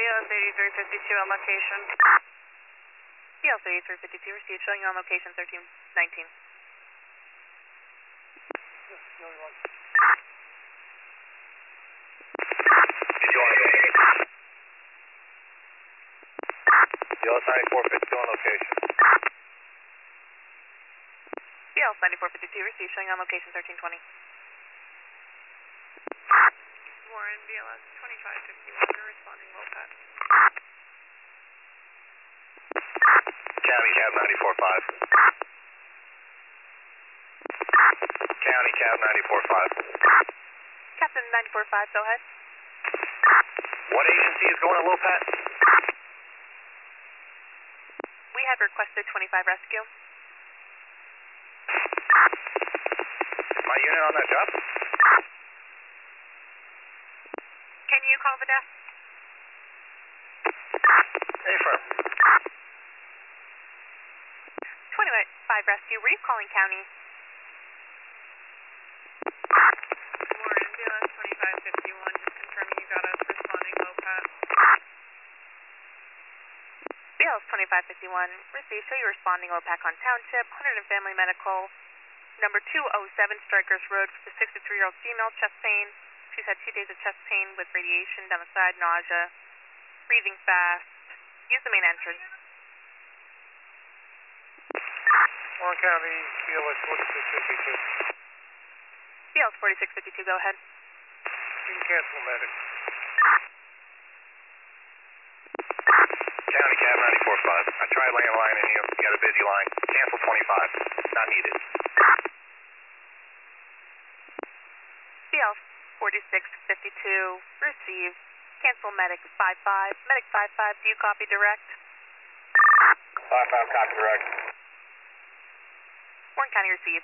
BLS 8352 on location. BLS 8352 received, showing you on location 1319. BLS 9452 on location. BLS 9452 received, showing you on location 1320. Warren, BLS 2551, you're responding low pat. County Cab 945. County Cab 945. Captain 945, go ahead. What agency is going to low pat? We have requested 25 rescue. Is my unit on that job? Can you call the desk? Affirm. 25 rescue, were you calling county? Warren, BLS 2551, just confirming you got us responding low pat. BLS 2551 received, show you responding OPAC on Township, 100 and Family Medical, number 207 Strikers Road for the 63-year-old female, chest pain. She's had 2 days of chest pain with radiation down the side, nausea, breathing fast. Use the main entrance. Warren County, BLS 4652. BLS 4652, go ahead. You can cancel medic. County Cab 945. I tried laying a line in you. You got a busy line. Cancel 25. Not needed. BLS 4652 received. Cancel medic 55. Medic 55, do you copy direct? 55 copy direct. Warren County received.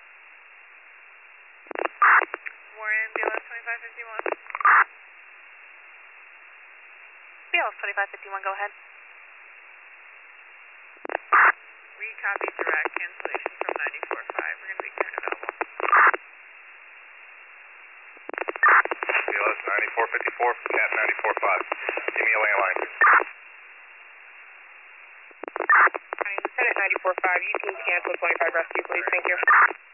Warren, BLS 2551. BLS 2551, go ahead. We copy direct cancellation from 94.5. We're going to be clear and available. BLS 9454, Cap 945. Give me a landline. Instead at 94.5, you can cancel 25 rescue, please. Thank you.